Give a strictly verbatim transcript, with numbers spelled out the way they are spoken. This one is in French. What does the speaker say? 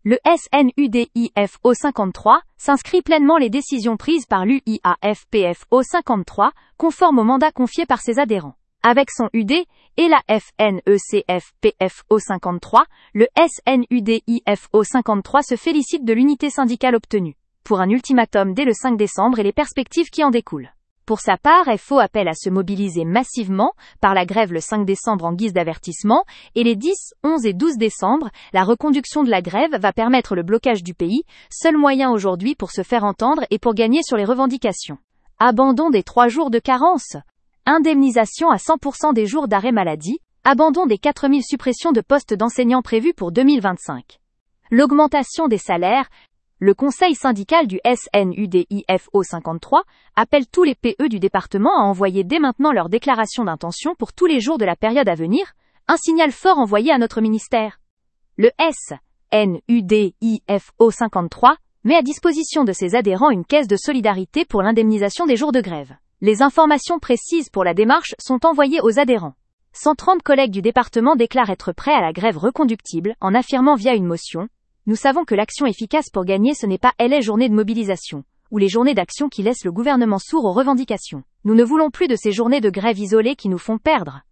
Le S N U D I F O cinquante-trois s'inscrit pleinement les décisions prises par l'U I A F P F O cinquante-trois, conformes au mandat confié par ses adhérents. Avec son U D et la F N E C F P F O cinquante-trois, le S N U D I F O cinquante-trois se félicite de l'unité syndicale obtenue, pour un ultimatum dès le cinq décembre et les perspectives qui en découlent. Pour sa part, F O appelle à se mobiliser massivement par la grève le cinq décembre en guise d'avertissement, et les dix, onze et douze décembre, la reconduction de la grève va permettre le blocage du pays, seul moyen aujourd'hui pour se faire entendre et pour gagner sur les revendications. Abandon des trois jours de carence. Indemnisation à cent pour cent des jours d'arrêt maladie. Abandon des quatre mille suppressions de postes d'enseignants prévues pour deux mille vingt-cinq. L'augmentation des salaires. Le conseil syndical du S N U D I F O cinquante-trois appelle tous les P E du département à envoyer dès maintenant leur déclaration d'intention pour tous les jours de la période à venir, un signal fort envoyé à notre ministère. Le S N U D I F O cinquante-trois met à disposition de ses adhérents une caisse de solidarité pour l'indemnisation des jours de grève. Les informations précises pour la démarche sont envoyées aux adhérents. cent trente collègues du département déclarent être prêts à la grève reconductible en affirmant via une motion: nous savons que l'action efficace pour gagner ce n'est pas les journées de mobilisation, ou les journées d'action qui laissent le gouvernement sourd aux revendications. Nous ne voulons plus de ces journées de grève isolées qui nous font perdre.